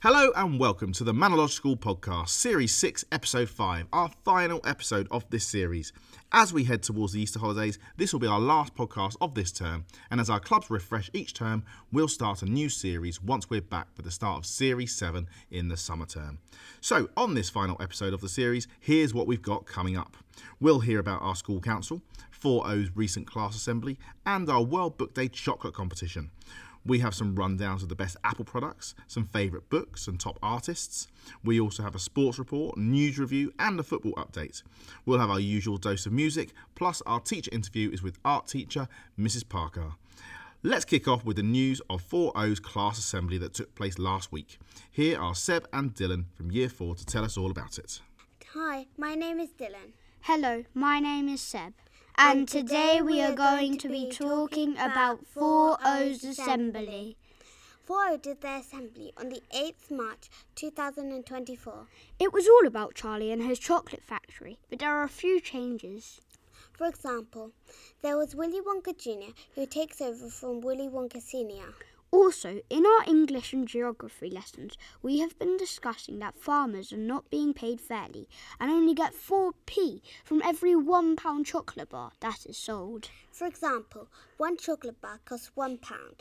Hello and welcome to the Manor Lodge School Podcast, Series 6, Episode 5, our final episode of this series. As we head towards the Easter holidays, this will be our last podcast of this term, and as our clubs refresh each term, we'll start a new series once we're back with the start of Series 7 in the summer term. So, on this final episode of the series, here's what we've got coming up. We'll hear about our school council, 4O's recent class assembly, and our World Book Day chocolate competition. We have some rundowns of the best Apple products, some favourite books and top artists. We also have a sports report, news review and a football update. We'll have our usual dose of music, plus our teacher interview is with art teacher Mrs Parker. Let's kick off with the news of 4O's class assembly that took place last week. Here are Seb and Dylan from Year 4 to tell us all about it. Hi, my name is Dylan. Hello, my name is Seb. And today we are going to be talking about 4O's assembly. 4O did their assembly on the 8th March 2024. It was all about Charlie and his chocolate factory, but there are a few changes. For example, there was Willy Wonka Jr. who takes over from Willy Wonka Sr. Also, in our English and geography lessons, we have been discussing that farmers are not being paid fairly and only get 4p from every £1 chocolate bar that is sold. For example, one chocolate bar costs £1.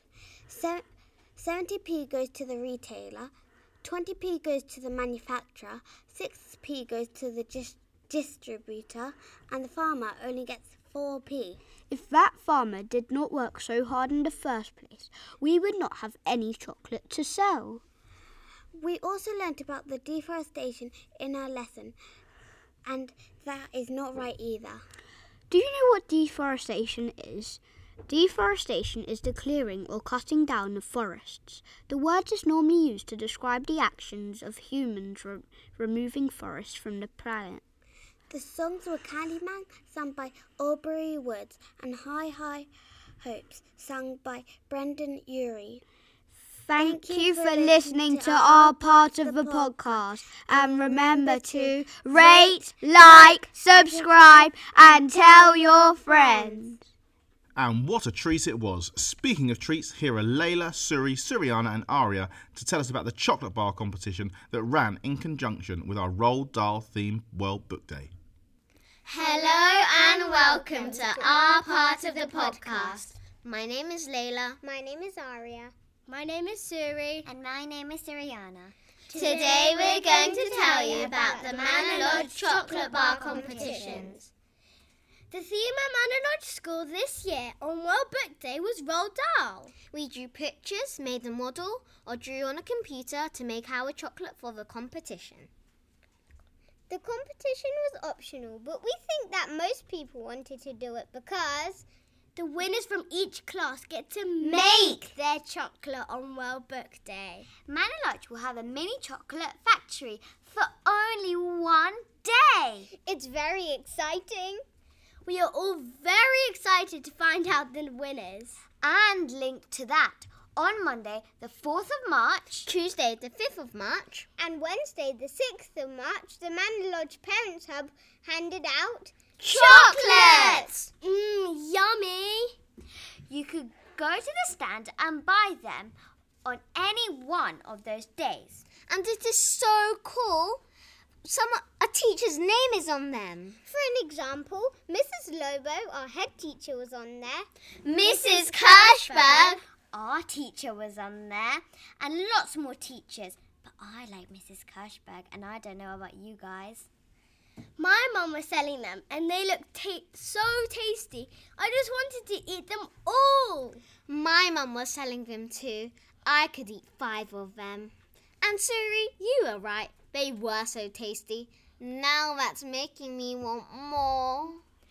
70p goes to the retailer, 20p goes to the manufacturer, 6p goes to the distributor, and the farmer only gets 4p. If that farmer did not work so hard in the first place, we would not have any chocolate to sell. We also learnt about the deforestation in our lesson, and that is not right either. Do you know what deforestation is? Deforestation is the clearing or cutting down of forests. The word is normally used to describe the actions of humans removing forests from the planet. The songs were Candyman, sung by Aubrey Woods, and High High Hopes, sung by Brendan Urie. Thank you for listening to our part of the podcast. And remember to rate, like, subscribe, and tell your friends. And what a treat it was. Speaking of treats, here are Layla, Suri, Suriana and Aria to tell us about the chocolate bar competition that ran in conjunction with our Roald Dahl themed World Book Day. Hello and welcome to our part of the podcast. My name is Layla. My name is Aria. My name is Suri. And my name is Suriana. Today we're going to tell you about the Manor Lodge chocolate bar competitions. The theme at Manor Lodge School this year on World Book Day was Roald Dahl. We drew pictures, made a model, or drew on a computer to make our chocolate for the competition. The competition was optional, but we think that most people wanted to do it because the winners from each class get to make their chocolate on World Book Day. Manor Lodge will have a mini chocolate factory for only one day. It's very exciting. We are all very excited to find out the winners. And linked to that, on Monday, the 4th of March, Tuesday, the 5th of March, and Wednesday, the 6th of March, the Manor Lodge Parents Hub handed out chocolates! Yummy! You could go to the stand and buy them on any one of those days. And it is so cool. A teacher's name is on them. For an example, Mrs. Lobo, our head teacher, was on there. Mrs. Kirschberg, our teacher, was on there. And lots more teachers. But I like Mrs. Kirschberg, and I don't know about you guys. My mum was selling them, and they looked so tasty. I just wanted to eat them all. My mum was selling them too. I could eat 5 of them. And Suri, you were right. They were so tasty. Now that's making me want more.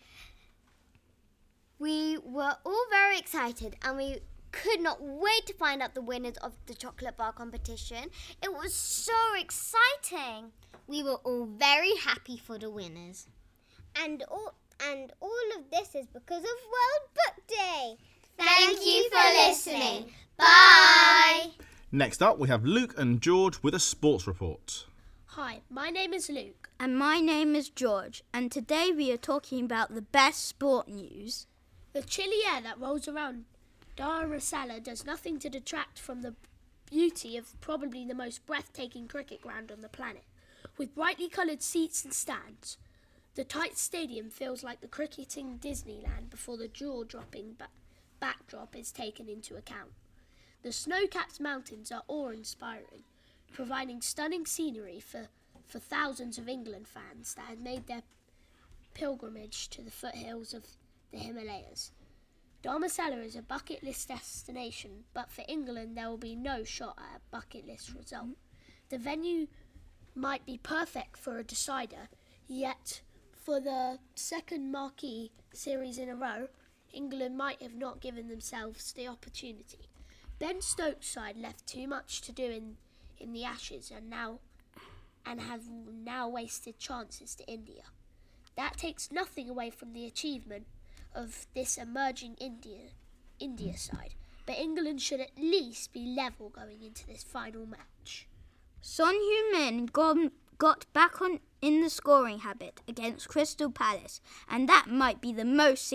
We were all very excited and we could not wait to find out the winners of the chocolate bar competition. It was so exciting. We were all very happy for the winners. And all of this is because of World Book Day. Thank you for listening. Bye. Next up, we have Luke and George with a sports report. Hi, my name is Luke. And my name is George, and today we are talking about the best sport news. The chilly air that rolls around Dar es Salaam does nothing to detract from the beauty of probably the most breathtaking cricket ground on the planet. With brightly coloured seats and stands, the tight stadium feels like the cricketing Disneyland before the jaw-dropping backdrop is taken into account. The snow-capped mountains are awe-inspiring, providing stunning scenery for thousands of England fans that have made their pilgrimage to the foothills of the Himalayas. Dharamsala is a bucket list destination, but for England there will be no shot at a bucket list result. The venue might be perfect for a decider, yet for the second marquee series in a row, England might have not given themselves the opportunity. Ben Stokes' side left too much to do in the Ashes and have now wasted chances to India. That takes nothing away from the achievement of this emerging India side, but England should at least be level going into this final match. Son Heung-min got back in the scoring habit against Crystal Palace, and that might be the most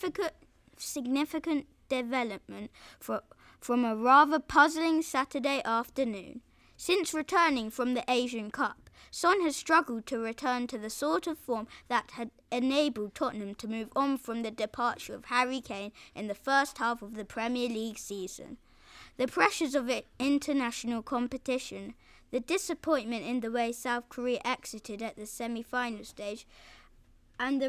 significant development from a rather puzzling Saturday afternoon. Since returning from the Asian Cup, Son has struggled to return to the sort of form that had enabled Tottenham to move on from the departure of Harry Kane in the first half of the Premier League season. The pressures of international competition, the disappointment in the way South Korea exited at the semi-final stage, and the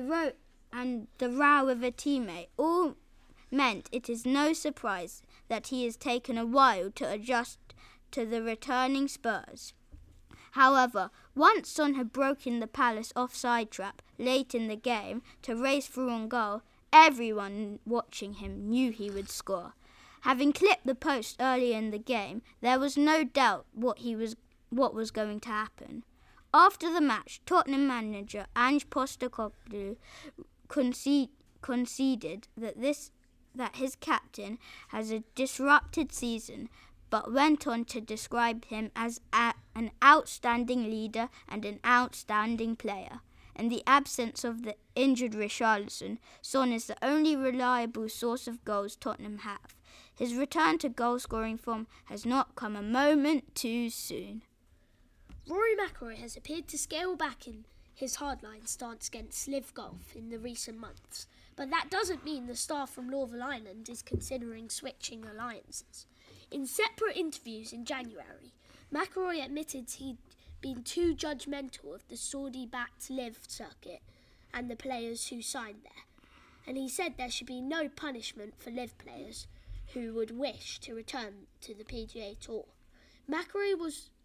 row with a teammate all meant it is no surprise that he has taken a while to adjust to the returning Spurs. However, once Son had broken the Palace offside trap late in the game to race through on goal, everyone watching him knew he would score. Having clipped the post early in the game, there was no doubt what was going to happen. After the match, Tottenham manager Ange Postecoglou conceded that his captain has a disrupted season, but went on to describe him as an outstanding leader and an outstanding player. In the absence of the injured Richarlison, Son is the only reliable source of goals Tottenham have. His return to goal-scoring form has not come a moment too soon. Rory McIlroy has appeared to scale back in his hardline stance against Liv Golf in the recent months, but that doesn't mean the star from Northern Ireland is considering switching alliances. In separate interviews in January, McIlroy admitted he'd been too judgmental of the Saudi-backed Liv circuit and the players who signed there, and he said there should be no punishment for Liv players who would wish to return to the PGA Tour. McIlroy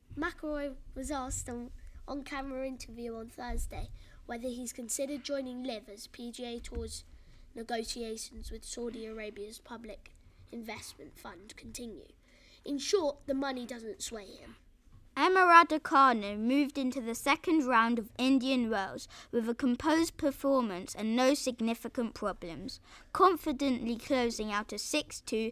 was asked on camera interview on Thursday whether he's considered joining Liv as PGA Tour's negotiations with Saudi Arabia's public investment fund continue. In short, the money doesn't sway him. Emma Raducanu moved into the second round of Indian Wells with a composed performance and no significant problems, confidently closing out a 6-2,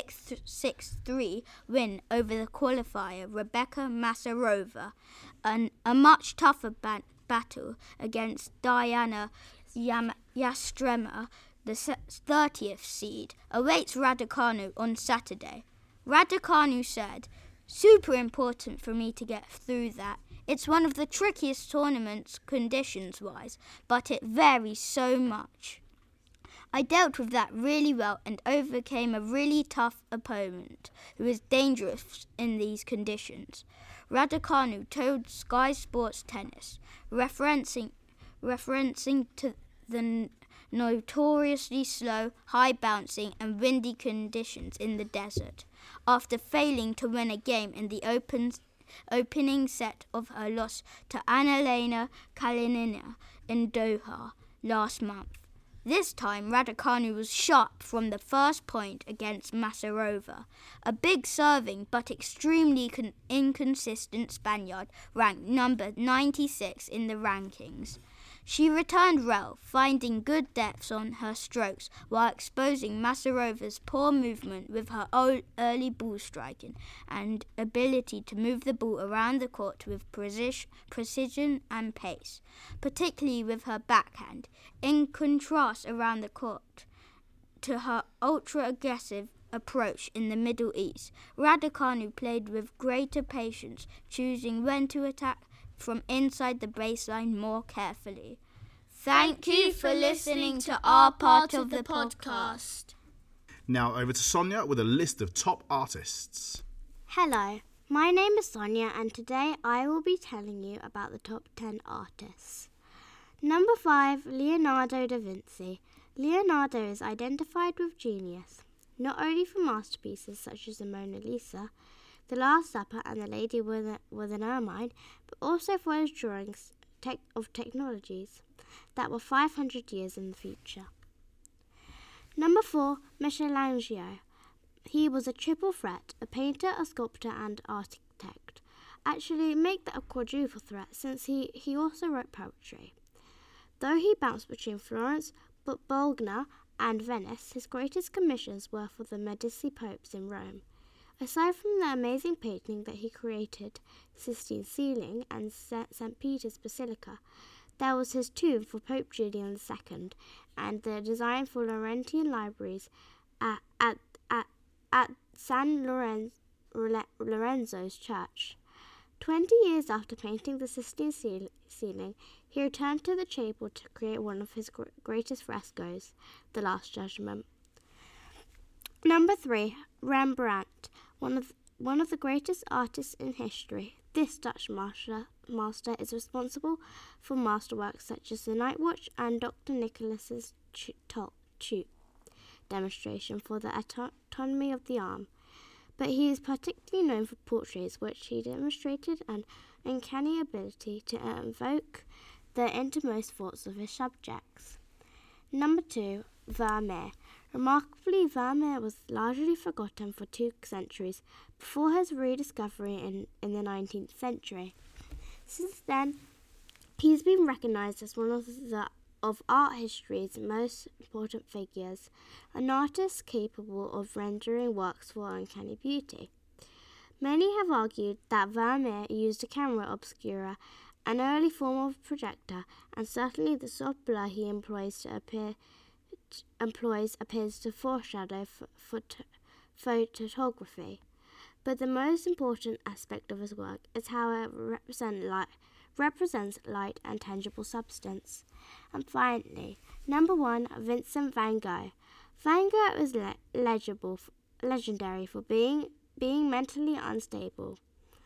6-3 win over the qualifier Rebecca Masarova, a much tougher battle against Diana Yastrema, the 30th seed, awaits Raducanu on Saturday. Raducanu said, "Super important for me to get through that. It's one of the trickiest tournaments conditions-wise, but it varies so much. I dealt with that really well and overcame a really tough opponent who is dangerous in these conditions," Raducanu told Sky Sports Tennis, referencing to the notoriously slow, high-bouncing and windy conditions in the desert, after failing to win a game in the opening set of her loss to Annalena Kalinina in Doha last month. This time, Raducanu was sharp from the first point against Masarova, a big serving but extremely inconsistent Spaniard ranked number 96 in the rankings. She returned well, finding good depths on her strokes while exposing Masarova's poor movement with her early ball striking and ability to move the ball around the court with precision and pace, particularly with her backhand, in contrast around the court to her ultra-aggressive approach in the Middle East. Raducanu played with greater patience, choosing when to attack from inside the baseline more carefully. Thank you for listening to our part of the podcast. Now over to Sonia with a list of top artists. Hello, my name is Sonia and today I will be telling you about the top 10 artists. Number 5, Leonardo da Vinci. Leonardo is identified with genius, not only for masterpieces such as the Mona Lisa, The Last Supper and The Lady with an Ermine, but also for his drawings of technologies that were 500 years in the future. Number 4, Michelangelo. He was a triple threat, a painter, a sculptor and architect. Actually, make that a quadruple threat since he also wrote poetry. Though he bounced between Florence, Bologna and Venice, his greatest commissions were for the Medici popes in Rome. Aside from the amazing painting that he created, Sistine Ceiling and St. Peter's Basilica, there was his tomb for Pope Julian II and the design for Laurentian libraries at San Lorenzo's church. 20 years after painting the Sistine Ceiling, he returned to the chapel to create one of his greatest frescoes, The Last Judgment. Number 3, Rembrandt, one of the greatest artists in history. This Dutch master is responsible for masterworks such as the Night Watch and Dr. Nicholas's tube demonstration for the anatomy of the arm. But he is particularly known for portraits which he demonstrated an uncanny ability to evoke the innermost thoughts of his subjects. Number 2, Vermeer. Remarkably, Vermeer was largely forgotten for 2 centuries before his rediscovery in the 19th century. Since then, he's been recognized as one of art history's most important figures, an artist capable of rendering works for uncanny beauty. Many have argued that Vermeer used a camera obscura, an early form of projector, and certainly the soft blur he employs appears to foreshadow photography. But the most important aspect of his work is how it represents light and tangible substance. And finally, number 1, Vincent van Gogh. Van Gogh is legendary for being mentally unstable.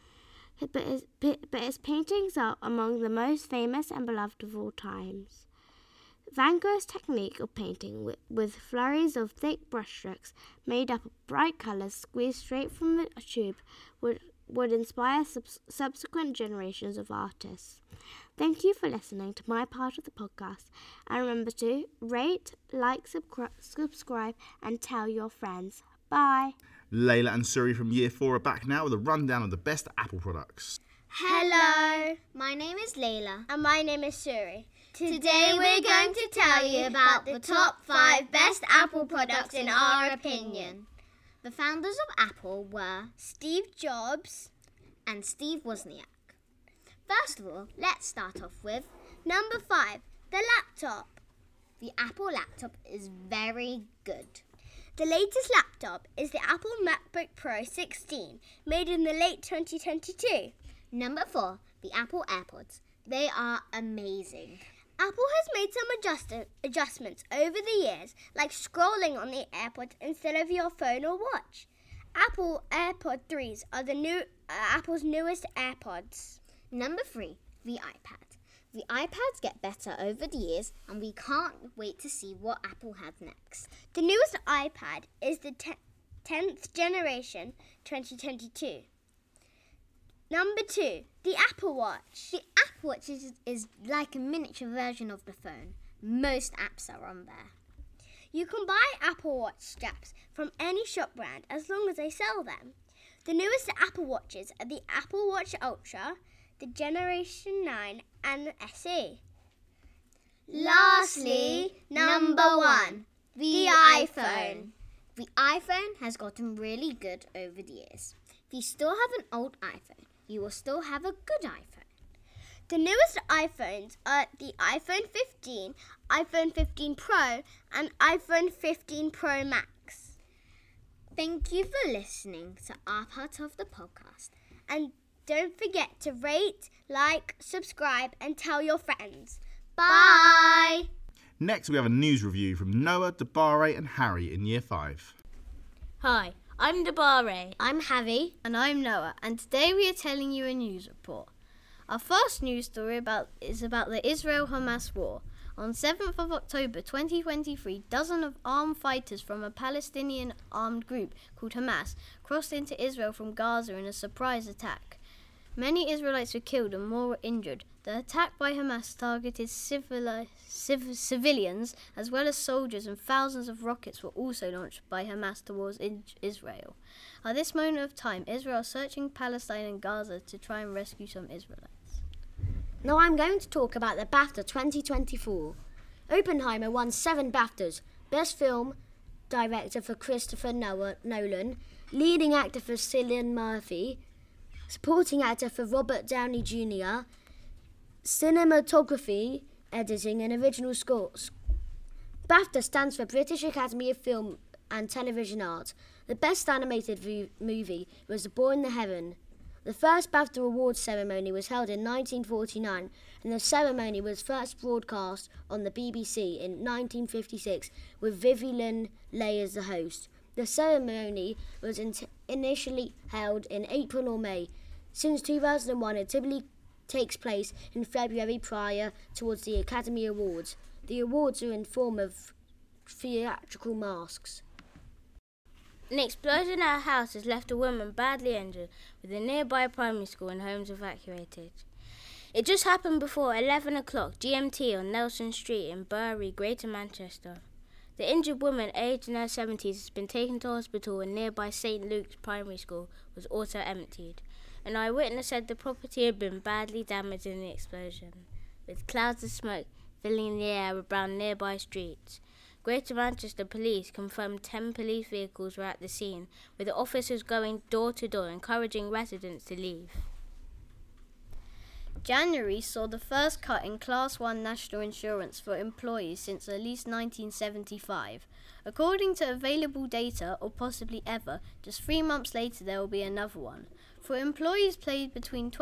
But his paintings are among the most famous and beloved of all times. Van Gogh's technique of painting with flurries of thick brushstrokes made up of bright colours squeezed straight from the tube would inspire subsequent generations of artists. Thank you for listening to my part of the podcast, and remember to rate, like, subscribe and tell your friends. Bye. Layla and Suri from Year 4 are back now with a rundown of the best Apple products. Hello, my name is Layla. And my name is Suri. Today we're going to tell you about the top 5 best Apple products in our opinion. The founders of Apple were Steve Jobs and Steve Wozniak. First of all, let's start off with number 5, the laptop. The Apple laptop is very good. The latest laptop is the Apple MacBook Pro 16, made in the late 2022. Number 4, the Apple AirPods. They are amazing. Apple has made some adjustments over the years, like scrolling on the AirPods instead of your phone or watch. Apple AirPod 3s are Apple's newest AirPods. Number 3, the iPad. The iPads get better over the years, and we can't wait to see what Apple has next. The newest iPad is the 10th generation 2022. Number 2, the Apple Watch. The Apple Watch is like a miniature version of the phone. Most apps are on there. You can buy Apple Watch straps from any shop brand as long as they sell them. The newest Apple Watches are the Apple Watch Ultra, the Generation 9 and the SE. Lastly, number 1, the iPhone. The iPhone has gotten really good over the years. If you still have an old iPhone, you will still have a good iPhone. The newest iPhones are the iPhone 15, iPhone 15 Pro, and iPhone 15 Pro Max. Thank you for listening to our part of the podcast. And don't forget to rate, like, subscribe, and tell your friends. Bye! Next, we have a news review from Noah, Debare and Harry in Year 5. Hi, I'm Debare. I'm Harry. And I'm Noah, and today we are telling you a news report. Our first news story is about the Israel-Hamas war. On 7th of October 2023, dozens of armed fighters from a Palestinian armed group called Hamas crossed into Israel from Gaza in a surprise attack. Many Israelites were killed and more were injured. The attack by Hamas targeted civilians as well as soldiers, and thousands of rockets were also launched by Hamas towards Israel. At this moment of time, Israel is searching Palestine and Gaza to try and rescue some Israelites. Now I'm going to talk about the BAFTA 2024. Oppenheimer won 7 BAFTAs. Best Film Director for Christopher Nolan, Leading Actor for Cillian Murphy, Supporting Actor for Robert Downey Jr., Cinematography, Editing and Original Scores. BAFTA stands for British Academy of Film and Television Arts. The Best Animated Movie was The Boy in the Heron. The first BAFTA awards ceremony was held in 1949, and the ceremony was first broadcast on the BBC in 1956 with Vivien Leigh as the host. The ceremony was initially held in April or May. Since 2001, it typically takes place in February prior towards the Academy Awards. The awards are in form of theatrical masks. An explosion at a house has left a woman badly injured, with a nearby primary school and homes evacuated. It just happened before 11 o'clock GMT on Nelson Street in Bury, Greater Manchester. The injured woman, aged in her 70s, has been taken to hospital, and nearby St Luke's Primary School was also emptied. An eyewitness said the property had been badly damaged in the explosion, with clouds of smoke filling the air around nearby streets. Greater Manchester Police confirmed 10 police vehicles were at the scene, with officers going door to door encouraging residents to leave. January saw the first cut in Class 1 national insurance for employees since at least 1975. According to available data, or possibly ever, just 3 months later there will be another one. For employees paid between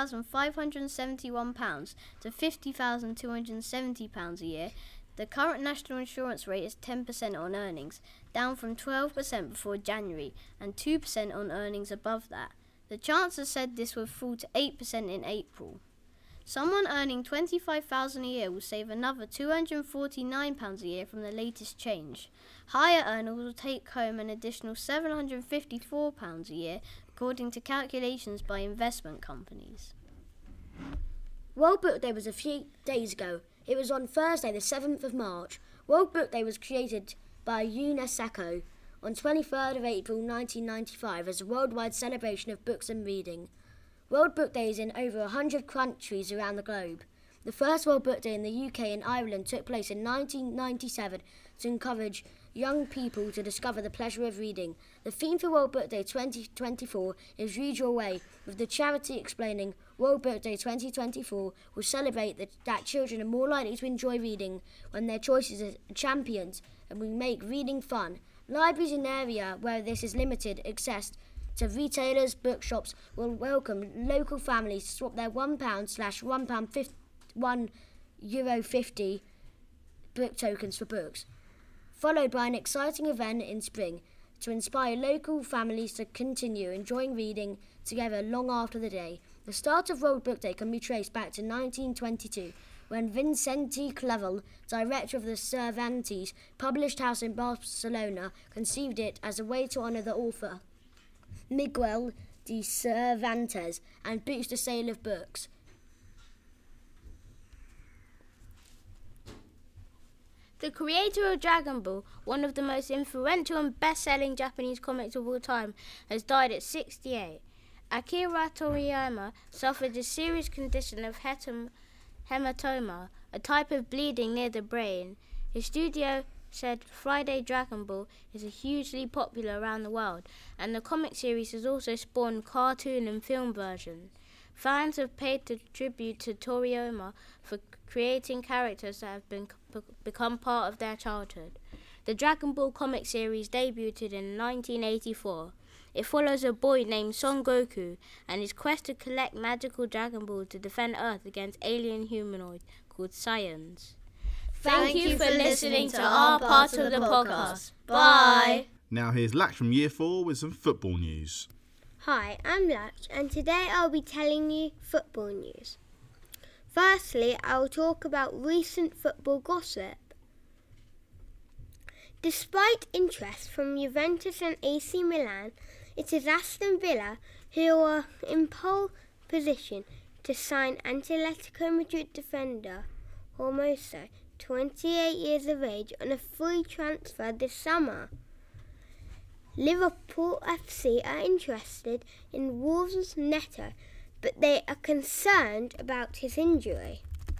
£12,571 to £50,270 a year, the current national insurance rate is 10% on earnings, down from 12% before January and 2% on earnings above that. The Chancellor said this would fall to 8% in April. Someone earning $25,000 a year will save another £249 a year from the latest change. Higher earners will take home an additional £754 a year, according to calculations by investment companies. World Book Day was a few days ago. It was on Thursday, the 7th of March. World Book Day was created by UNESCO on 23rd of April 1995 as a worldwide celebration of books and reading. World Book Day is in over 100 countries around the globe. The first World Book Day in the UK and Ireland took place in 1997 to encourage young people to discover the pleasure of reading. The theme for World Book Day 2024 is Read Your Way, with the charity explaining World Book Day 2024 will celebrate that children are more likely to enjoy reading when their choices are championed, and will make reading fun. Libraries in the area where this is limited access to retailers, bookshops will welcome local families to swap their €1/€1.50 book tokens for books, followed by an exciting event in spring to inspire local families to continue enjoying reading together long after the day. The start of World Book Day can be traced back to 1922, when Vicente Clavel, director of the Cervantes published house in Barcelona, conceived it as a way to honour the author Miguel de Cervantes and boost the sale of books. The creator of Dragon Ball, one of the most influential and best-selling Japanese comics of all time, has died at 68. Akira Toriyama suffered a serious condition of hematoma, a type of bleeding near the brain. His studio said Friday Dragon Ball is hugely popular around the world, and the comic series has also spawned cartoon and film versions. Fans have paid tribute to Toriyama for creating characters that have become part of their childhood. The Dragon Ball comic series debuted in 1984. It follows a boy named Son Goku and his quest to collect magical Dragon Balls to defend Earth against alien humanoids called Saiyans. Thank you for listening to our part of the podcast. Bye! Now here's Lax from Year 4 with some football news. Hi, I'm Lax, and today I'll be telling you football news. Firstly, I'll talk about recent football gossip. Despite interest from Juventus and AC Milan, it is Aston Villa who are in pole position to sign Atletico Madrid defender Hermoso, 28 years of age, on a free transfer this summer. Liverpool FC are interested in Wolves' Neto, but they are concerned about his injury.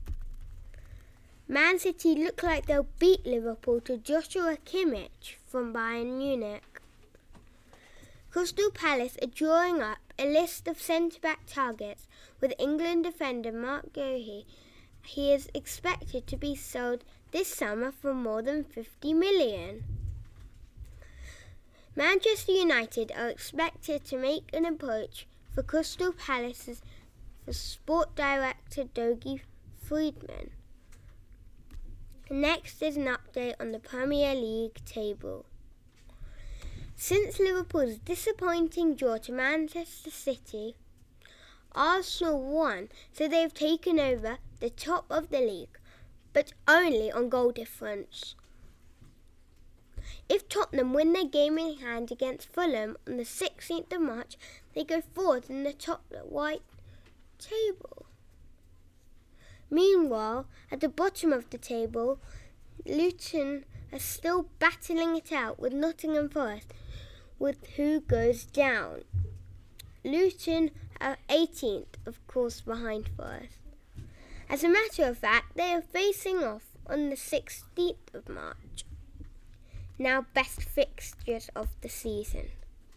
Man City look like they'll beat Liverpool to Joshua Kimmich from Bayern Munich. Crystal Palace are drawing up a list of centre-back targets with England defender Mark Guehi. He is expected to be sold this summer for more than 50 million. Manchester United are expected to make an approach for Crystal Palace's sport director Dougie Freedman. Next is an update on the Premier League table. Since Liverpool's disappointing draw to Manchester City, Arsenal won, so they've taken over the top of the league, but only on goal difference. If Tottenham win their game in hand against Fulham on the 16th of March, they go forward in the top right table. Meanwhile, at the bottom of the table, Luton are still battling it out with Nottingham Forest, with who goes down. Luton are 18th, of course, behind Forest. As a matter of fact, they are facing off on the 16th of March. Now, best fixtures of the season.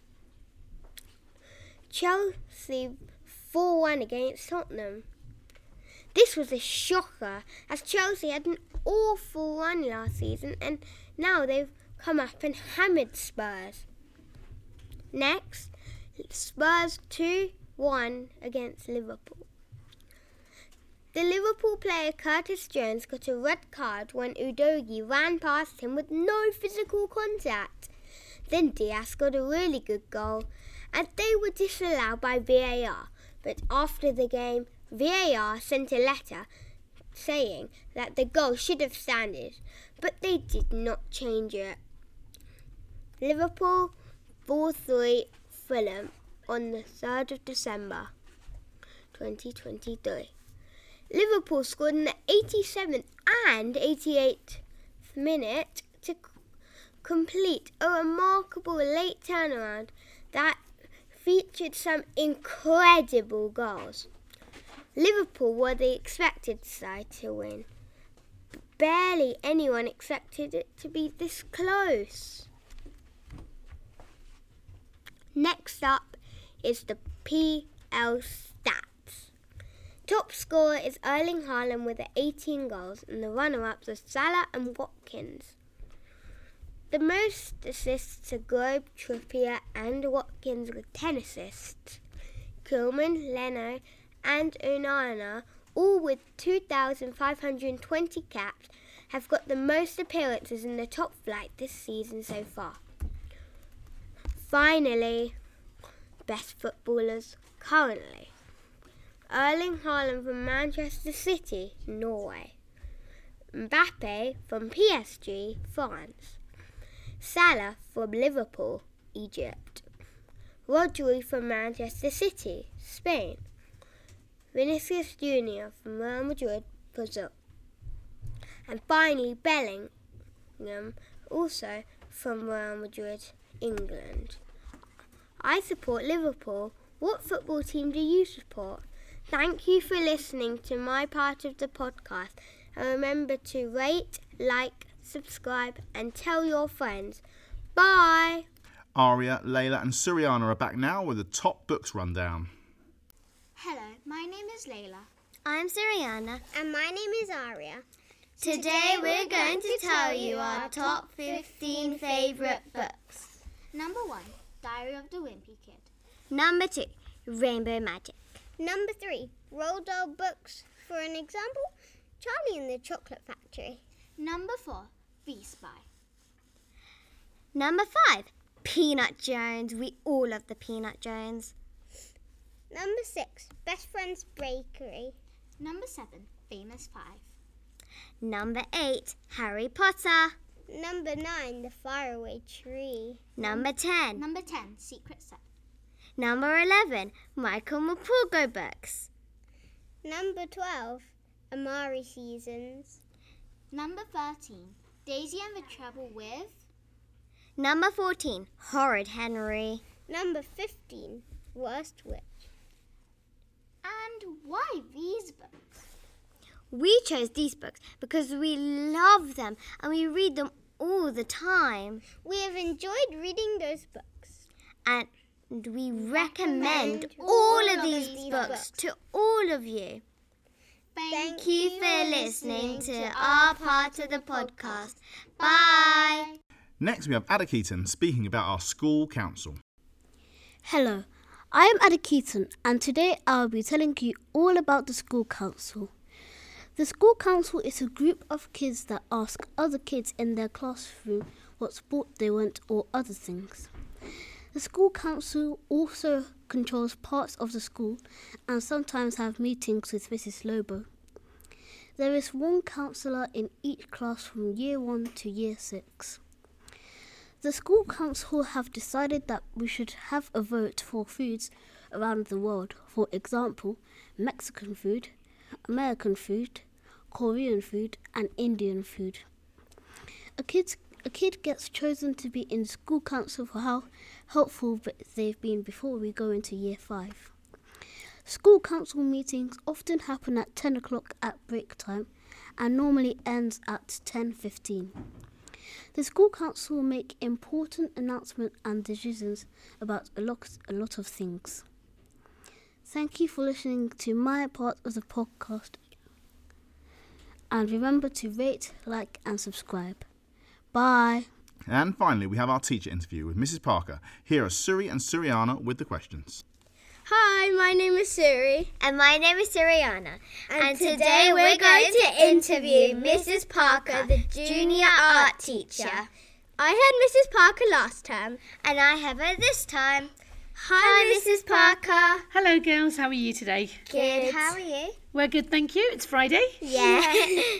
Chelsea 4-1 against Tottenham. This was a shocker, as Chelsea had an awful run last season and now they've come up and hammered Spurs. Next, Spurs 2-1 against Liverpool. The Liverpool player Curtis Jones got a red card when Udogie ran past him with no physical contact. Then Diaz got a really good goal and they were disallowed by VAR, but after the game, VAR sent a letter saying that the goal should have standed, but they did not change it. Liverpool 4-3 Fulham on the 3rd of December 2023. Liverpool scored in the 87th and 88th minute to complete a remarkable late turnaround that featured some incredible goals. Liverpool were the expected side to win. Barely anyone expected it to be this close. Next up is the PL stats. Top scorer is Erling Haaland with 18 goals and the runner-ups are Salah and Watkins. The most assists are Grobe, Trippier and Watkins with 10 assists. Koeman, Leno and Onana, all with 2,520 caps, have got the most appearances in the top flight this season so far. Finally, best footballers currently. Erling Haaland from Manchester City, Norway. Mbappe from PSG, France. Salah from Liverpool, Egypt. Rodri from Manchester City, Spain. Vinicius Jr. from Real Madrid, Brazil. And finally, Bellingham, also from Real Madrid, England. I support Liverpool. What football team do you support? Thank you for listening to my part of the podcast. And remember to rate, like, subscribe and tell your friends. Bye! Aria, Layla and Suriana are back now with the top books rundown. Hello, my name is Layla. I'm Suriana. And my name is Aria. Today we're going to tell you our top 15 favourite books. Number 1, Diary of the Wimpy Kid. Number 2, Rainbow Magic. Number 3, Roald Dahl books. For an example, Charlie and the Chocolate Factory. Number 4, Bee Spy. Number 5, Peanut Jones. We all love the Peanut Jones. Number 6, Best Friends Bakery. Number 7, Famous 5. Number 8, Harry Potter. Number 9, The Faraway Tree. Number 10. Number 10, Secret 7. Number 11, Michael Mapulgo books. Number 12, Amari Seasons. Number 13, Daisy and the Trouble with. Number 14, Horrid Henry. Number 15, Worst Witch. And why these books? We chose these books because we love them and we read them all the time. We have enjoyed reading those books. And we recommend all of these books to all of you. Thank you for listening to our part of the podcast. Bye. Next, we have Ada Keaton speaking about our school council. Hello, I am Ada Keaton, and today I'll be telling you all about the school council. The school council is a group of kids that ask other kids in their classroom what sport they want or other things. The school council also controls parts of the school and sometimes have meetings with Mrs. Lobo. There is one counsellor in each class from year 1 to year 6. The school council have decided that we should have a vote for foods around the world. For example, Mexican food, American food, Korean food and Indian food. A kid gets chosen to be in the school council for how helpful they've been before we go into year 5. School council meetings often happen at 10 o'clock at break time and normally ends at 10:15. The school council will make important announcements and decisions about a lot of things. Thank you for listening to my part of the podcast. And remember to rate, like and subscribe. Bye. And finally, we have our teacher interview with Mrs. Parker. Here are Suri and Suriana with the questions. Hi, my name is Suri. And my name is Suriana. And today we're going to interview Mrs. Parker, the junior art teacher. I had Mrs. Parker last term. And I have her this time. Hi, Mrs. Parker. Hello, girls. How are you today? Good. How are you? We're good, thank you. It's Friday. Yeah.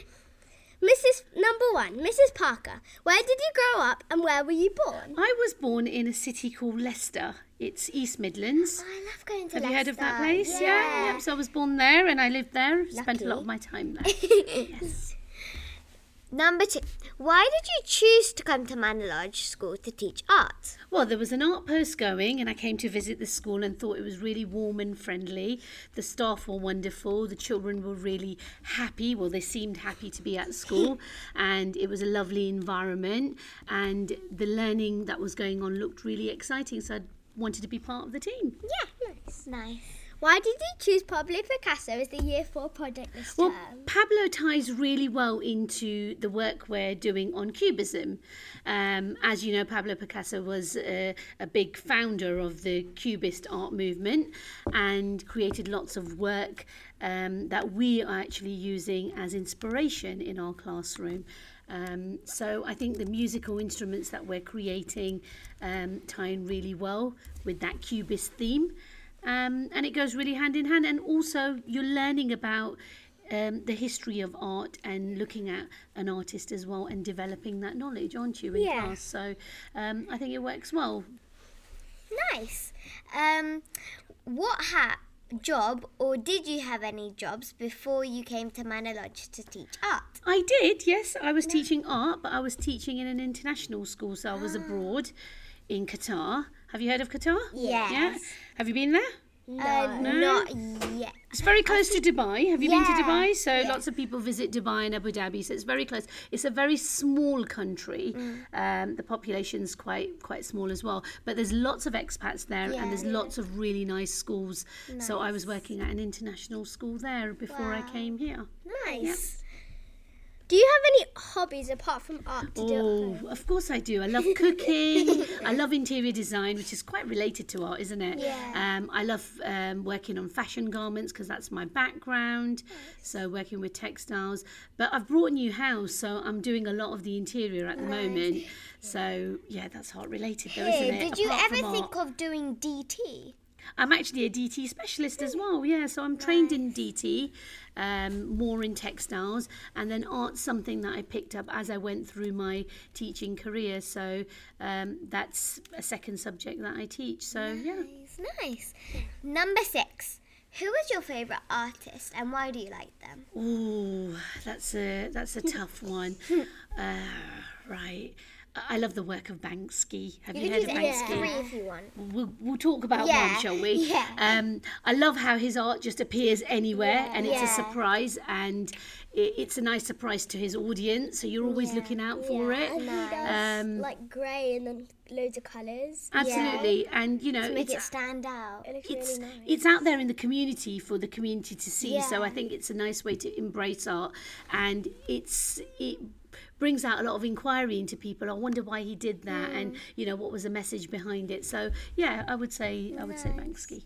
Number 1, Mrs. Parker. Where did you grow up and where were you born? I was born in a city called Leicester. It's East Midlands. Oh, I love going to Leicester. Have you heard of that place? Yeah. Yep. So I was born there and I lived there. Spent a lot of my time there. Yes. Number 2, why did you choose to come to Manor Lodge School to teach art? Well, there was an art post going and I came to visit the school and thought it was really warm and friendly. The staff were wonderful. The children were really happy. Well, they seemed happy to be at school and it was a lovely environment and the learning that was going on looked really exciting. So I wanted to be part of the team. Yeah, nice. Why did you choose Pablo Picasso as the Year 4 project this Well, term? Pablo ties really well into the work we're doing on Cubism. As you know, Pablo Picasso was a big founder of the Cubist art movement and created lots of work that we are actually using as inspiration in our classroom. So I think the musical instruments that we're creating tie in really well with that Cubist theme. And it goes really hand in hand. And also you're learning about the history of art and looking at an artist as well and developing that knowledge, aren't you, in class? So I think it works well. Nice. What job or did you have any jobs before you came to Manor Lodge to teach art? I did, yes. I was teaching art, but I was teaching in an international school. So I was abroad in Qatar. Have you heard of Qatar? Yes. Yeah. Have you been there? No. Not yet. It's very close to Dubai. Have you been to Dubai? So lots of people visit Dubai and Abu Dhabi. So it's very close. It's a very small country. The population's quite small as well. But there's lots of expats there and there's lots of really nice schools. Nice. So I was working at an international school there before I came here. Nice. Do you have any hobbies apart from art to do at home? Of course I do. I love cooking. I love interior design, which is quite related to art, isn't it? Yeah. I love working on fashion garments because that's my background. So working with textiles. But I've brought a new house, so I'm doing a lot of the interior at the moment. So, yeah, that's art related though, isn't it? Did you Apart ever from think art. of doing DT? I'm actually a DT specialist as well, yeah. So I'm trained in DT, more in textiles, and then art's something that I picked up as I went through my teaching career. So that's a second subject that I teach. So yeah. Nice. Number 6. Who is your favourite artist and why do you like them? Ooh, that's a tough one. Right. I love the work of Banksy. Have you heard of Banksy? 3 if you want. We'll talk about one, shall we? Yeah. I love how his art just appears anywhere and it's a surprise, and it's a nice surprise to his audience, so you're always looking out for it. And he does like grey and then loads of colours. Absolutely, and you know, To make it stand out. It looks really nice. it's out there in the community for the community to see. So I think it's a nice way to embrace art, and it brings out a lot of inquiry into people. I wonder why he did that, and you know, what was the message behind it. So yeah, I would say Banksy.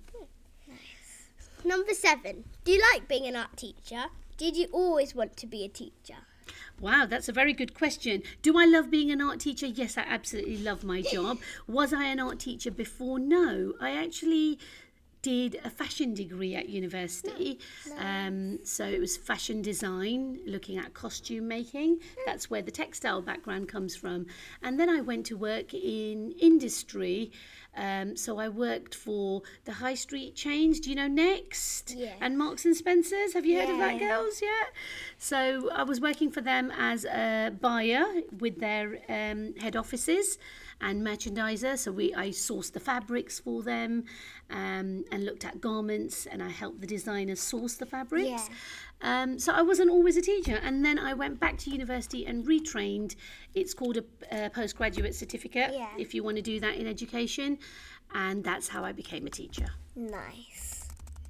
Number 7. Do you like being an art teacher? Did you always want to be a teacher? Wow, that's a very good question. Do I love being an art teacher? Yes, I absolutely love my job. Was I an art teacher before? No, I actually did a fashion degree at university. So it was fashion design, looking at costume making. That's where the textile background comes from. And then I went to work in industry. So I worked for the high street chains. Do you know Next? And Marks and Spencer's? Have you heard of that, girls? Yeah. So I was working for them as a buyer with their head offices and merchandiser. So I sourced the fabrics for them and looked at garments, and I helped the designers source the fabrics. So I wasn't always a teacher, and then I went back to university and retrained. It's called a postgraduate certificate if you want to do that in education, and that's how I became a teacher. Nice.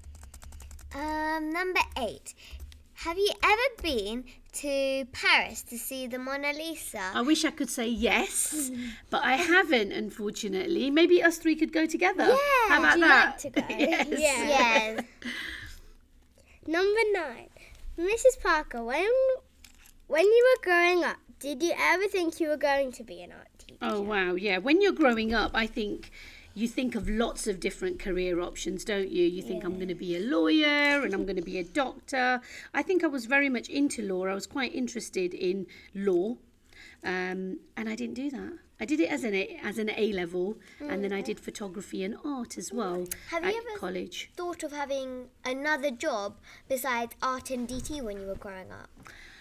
Number 8. Have you ever been to Paris to see the Mona Lisa? I wish I could say yes, but I haven't, unfortunately. Maybe us 3 could go together. Yeah. How about Would you that? like to go? Yes. Yes. Number 9. Mrs. Parker, when you were growing up, did you ever think you were going to be an art teacher? Oh, wow, yeah. When you're growing up, I think you think of lots of different career options, don't you? You think, I'm going to be a lawyer and I'm going to be a doctor. I think I was very much into law. I was quite interested in law, and I didn't do that. I did it as an A level, and then I did photography and art as well Have at you ever college. thought of having another job besides art and DT when you were growing up?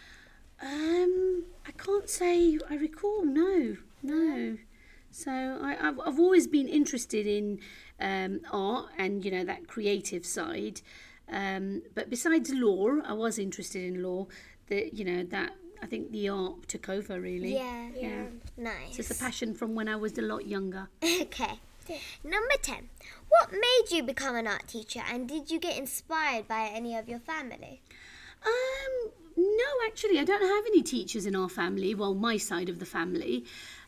I can't say I recall. No. So I've always been interested in art and, you know, that creative side. But besides law, I was interested in law. That I think the art took over really. Yeah. Nice. So it's a passion from when I was a lot younger. Okay. Number 10. What made you become an art teacher, and did you get inspired by any of your family? No, actually, I don't have any teachers in our family. Well, my side of the family.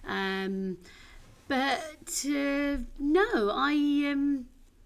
But no, I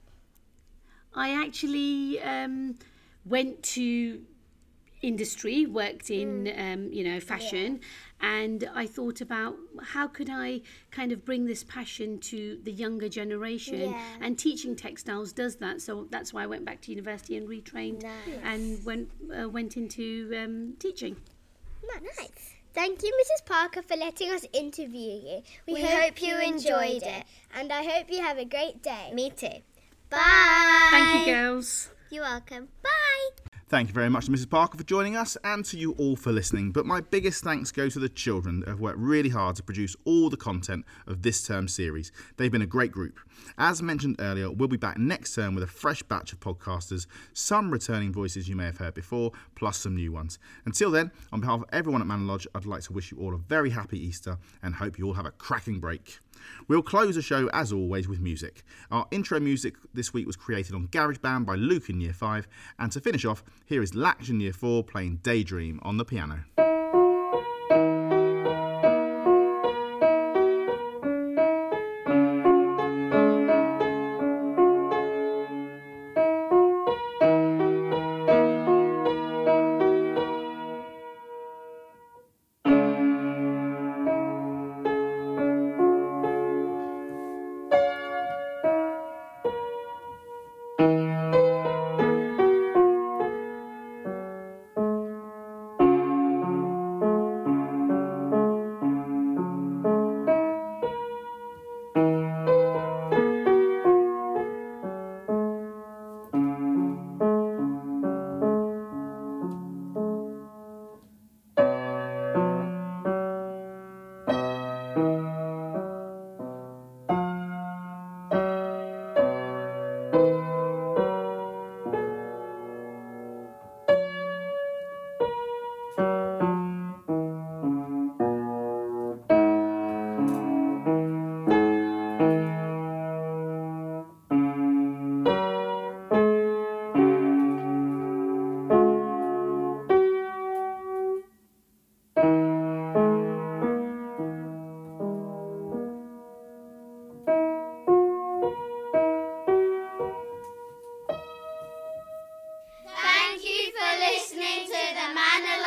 actually went to industry, worked in fashion, and I thought about how could I kind of bring this passion to the younger generation, and teaching textiles does that. So that's why I went back to university and retrained and went into teaching. Nice. Thank you, Mrs. Parker, for letting us interview you. We hope you enjoyed it. And I hope you have a great day. Me too. Bye. Thank you, girls. You're welcome. Bye. Thank you very much to Mrs. Parker for joining us, and to you all for listening. But my biggest thanks go to the children that have worked really hard to produce all the content of this term series. They've been a great group. As mentioned earlier, we'll be back next term with a fresh batch of podcasters, some returning voices you may have heard before, plus some new ones. Until then, on behalf of everyone at Manor Lodge, I'd like to wish you all a very happy Easter and hope you all have a cracking break. We'll close the show, as always, with music. Our intro music this week was created on GarageBand by Luke in Year 5, and to finish off, here is Lax in Year 4 playing Daydream on the piano.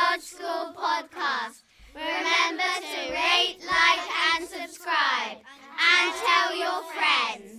Lodge School podcast. Remember to rate, like and subscribe. And tell your friends.